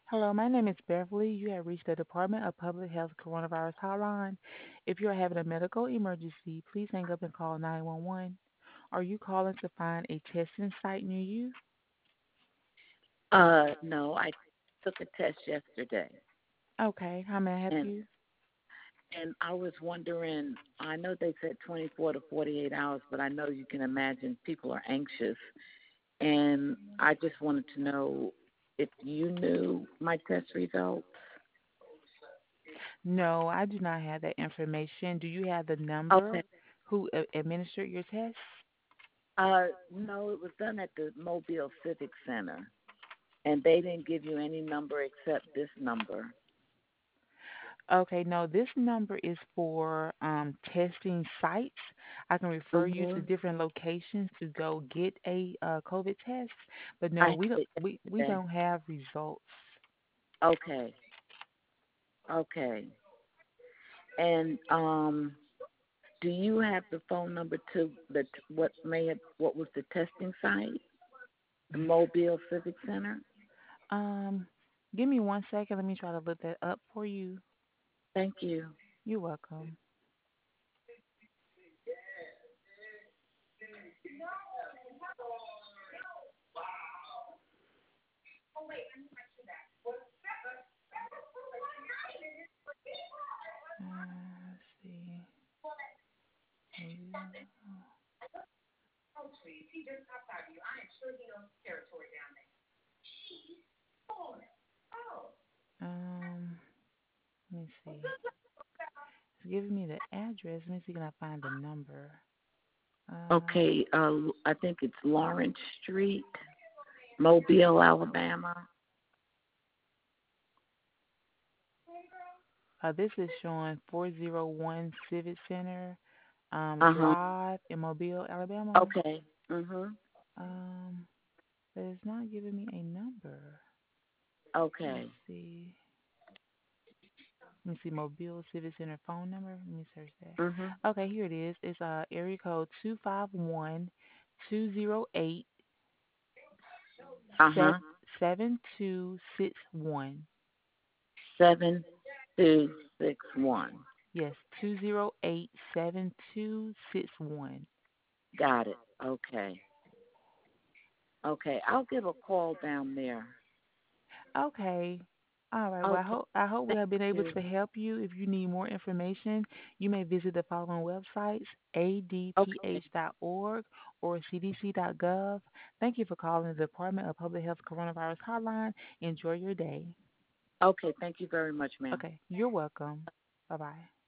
Hello, my name is Beverly. You have reached the Department of Public Health Coronavirus Hotline. If you are having a medical emergency, please hang up and call 911. Are you calling to find a testing site near you? No, I took a test yesterday, Okay, how may I help and you? I was wondering. I know they said 24 to 48 hours, but I know you can imagine people are anxious, and I just wanted to know if you knew my test results. No, I do not have that information. Do you have the Okay. number who administered your test? No, it was done at the Mobile Civic Center, and they didn't give you any number except this number. Okay, no, this number is for testing sites. I can refer you to Mhm. different locations to go get a COVID test, but no, I we don't did we yesterday. don't have results. Okay. Okay. And do you have the phone number to what was the testing site, the Mobile Civic Center? Um, Give me 1 second. Let me try to look that up for you. Thank you. You're welcome. Let's see. Um, Let me see. It's giving me the address. Let me see, can I find the number? Uh, Okay, I think it's Lawrence Street, Mobile, Alabama. this is showing 401 Civic Center Uh-huh. Drive in Mobile, Alabama. Okay. Mhm. Um, but it's not giving me a number. Let's Okay. see. Let me see Mobile Civic Center phone number. Let me search that. Mhm. Okay, here it is. It's area code 251-208 Uh-huh. 7261. 7261. Yes, 208-7261. Got it. Okay. Okay. I'll give a call down there. Okay. All right. Well, I Okay. hope I hope we Thank have been able you. to help you. If you need more information, you may visit the following websites: Okay. adph.org or cdc.gov. Thank you for calling the Department of Public Health Coronavirus Hotline. Enjoy your day. Okay. Thank you very much, ma'am. Okay, you're welcome. Bye bye.